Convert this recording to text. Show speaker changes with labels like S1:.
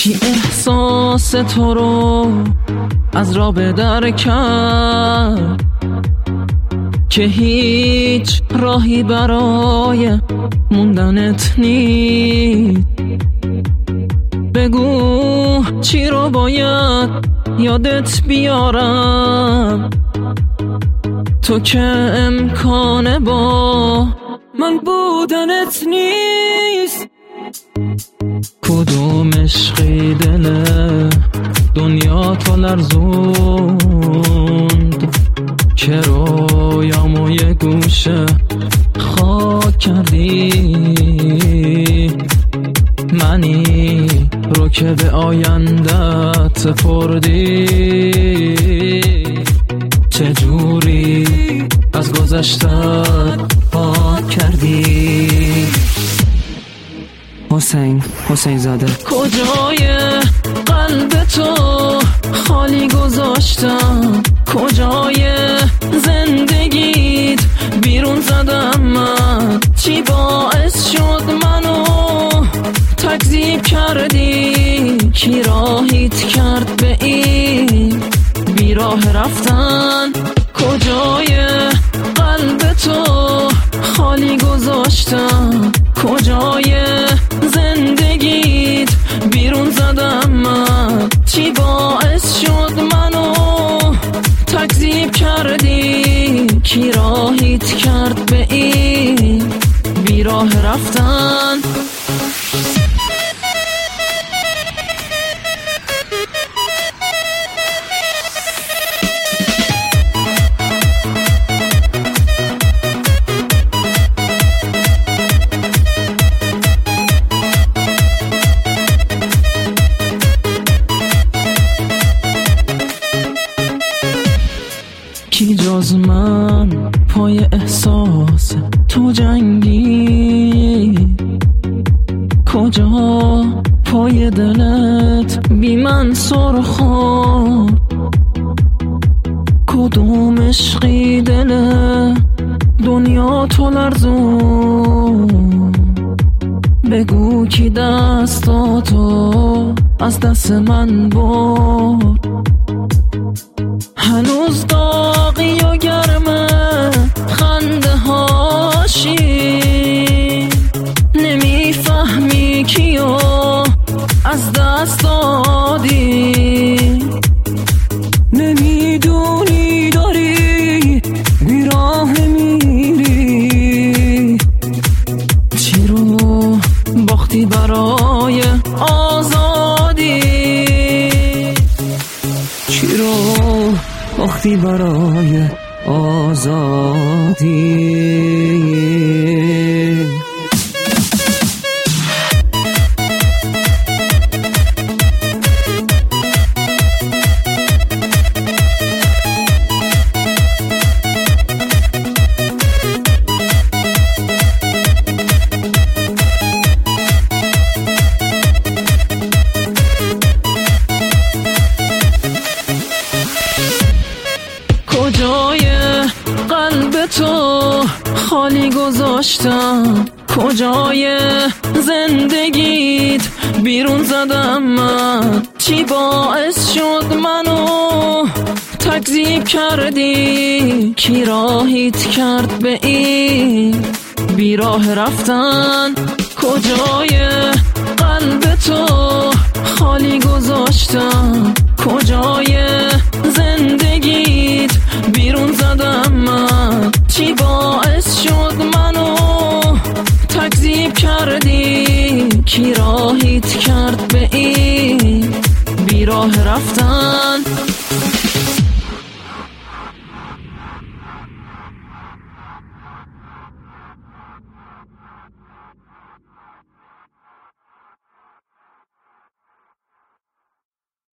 S1: کی احساس تو رو از راه به در کرد که هیچ راهی برای موندنت نیست. بگو چی رو باید یادت بیارم تو که امکانه با من بودنت نیست. کدوم عشقی دل دنیا تو لرزوند که رویامو یه گوشه خاک کردی. منی رو که به آیندت سپردی. چجوری از گذشتت پاک کردی. حسین زاده. کجای قلب تو خالی گذاشتم، کجای زندگیت بیرون زدم من. چی باعث شد منو تکذیب کردی؟ کی راهیت کرد به این بیراه رفتن؟ کجای قلب تو خالی گذاشتم، کجای زندگیت بیرون زدم من. چی باعث شد منو تکذیب کردی؟ کی راهیت کرد به این بیراه رفتن؟ کی جز من پای احساس تو جنگی؟ کجا پای دلت بی من سرخان؟ کدوم عشقی دل دنیا تو لرزون؟ بگو کی دستاتو از دست من برد؟ هنوز داغی و گرمه خنده هاشی، نمیفهمی کیو از دست دادی. نمیدونی داری بیراه میری. چی رو باختی برای آزادی؟ چی رو باختی برای آزادی؟ کجای قلب تو خالی گذاشتم، کجای زندگیت بیرون زدم من. چی باعث شد منو تکذیب کردی؟ کی راهیت کرد به این بیراه رفتن؟ کجای قلب تو خالی گذاشتم، کجای زندگیت بیرون زدم من. چی باعث شد منو تکذیب کردی؟ کی راهیت کرد به این بیراه رفتن؟